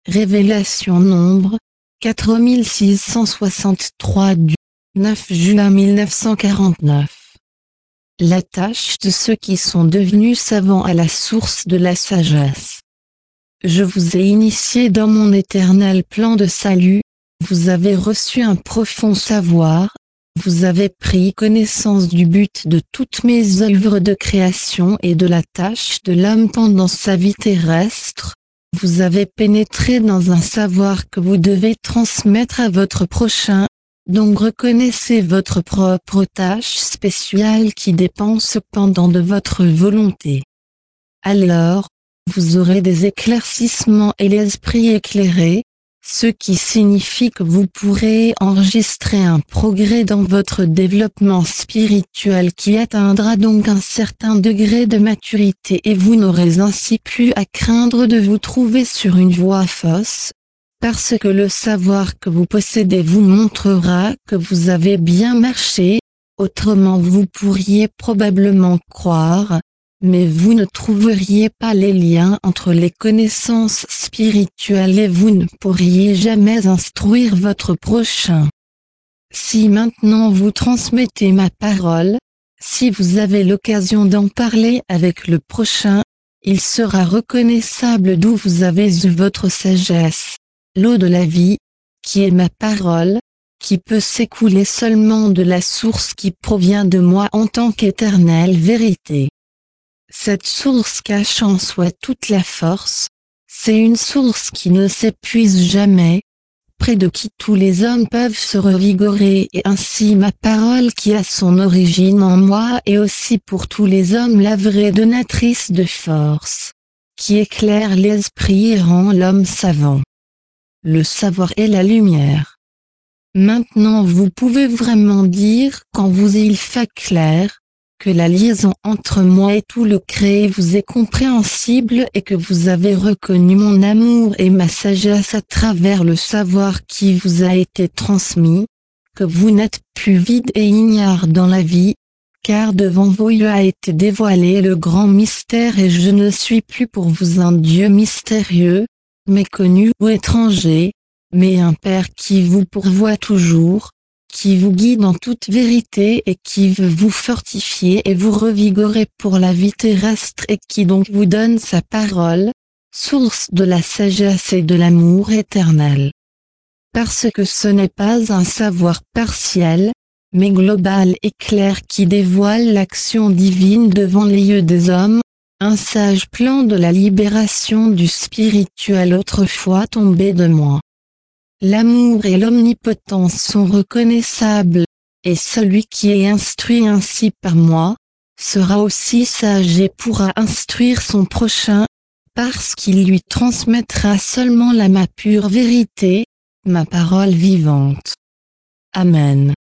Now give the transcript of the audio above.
Révélation nombre 4663 du 9 juin 1949. La tâche de ceux qui sont devenus savants à la source de la sagesse. Je vous ai initié dans mon éternel plan de salut, vous avez reçu un profond savoir, vous avez pris connaissance du but de toutes mes œuvres de création et de la tâche de l'homme pendant sa vie terrestre. Vous avez pénétré dans un savoir que vous devez transmettre à votre prochain, donc reconnaissez votre propre tâche spéciale qui dépend cependant de votre volonté. Alors, vous aurez des éclaircissements et l'esprit éclairé, ce qui signifie que vous pourrez enregistrer un progrès dans votre développement spirituel qui atteindra donc un certain degré de maturité et vous n'aurez ainsi plus à craindre de vous trouver sur une voie fausse, parce que le savoir que vous possédez vous montrera que vous avez bien marché, autrement vous pourriez probablement croire, mais vous ne trouveriez pas les liens entre les connaissances spirituelles et vous ne pourriez jamais instruire votre prochain. Si maintenant vous transmettez ma parole, si vous avez l'occasion d'en parler avec le prochain, il sera reconnaissable d'où vous avez eu votre sagesse, l'eau de la vie, qui est ma parole, qui peut s'écouler seulement de la source qui provient de moi en tant qu'éternelle vérité. Cette source cache en soi toute la force, c'est une source qui ne s'épuise jamais, près de qui tous les hommes peuvent se revigorer et ainsi ma parole qui a son origine en moi est aussi pour tous les hommes la vraie donatrice de force, qui éclaire l'esprit et rend l'homme savant. Le savoir est la lumière. Maintenant vous pouvez vraiment dire quand vous il fait clair, que la liaison entre moi et tout le créé vous est compréhensible et que vous avez reconnu mon amour et ma sagesse à travers le savoir qui vous a été transmis, que vous n'êtes plus vide et ignare dans la vie, car devant vous il a été dévoilé le grand mystère et je ne suis plus pour vous un Dieu mystérieux, méconnu ou étranger, mais un Père qui vous pourvoit toujours, qui vous guide en toute vérité et qui veut vous fortifier et vous revigorer pour la vie terrestre et qui donc vous donne sa parole, source de la sagesse et de l'amour éternel. Parce que ce n'est pas un savoir partiel, mais global et clair qui dévoile l'action divine devant les yeux des hommes, un sage plan de la libération du spirituel autrefois tombé de moi. L'amour et l'omnipotence sont reconnaissables, et celui qui est instruit ainsi par moi, sera aussi sage et pourra instruire son prochain, parce qu'il lui transmettra seulement ma pure vérité, ma parole vivante. Amen.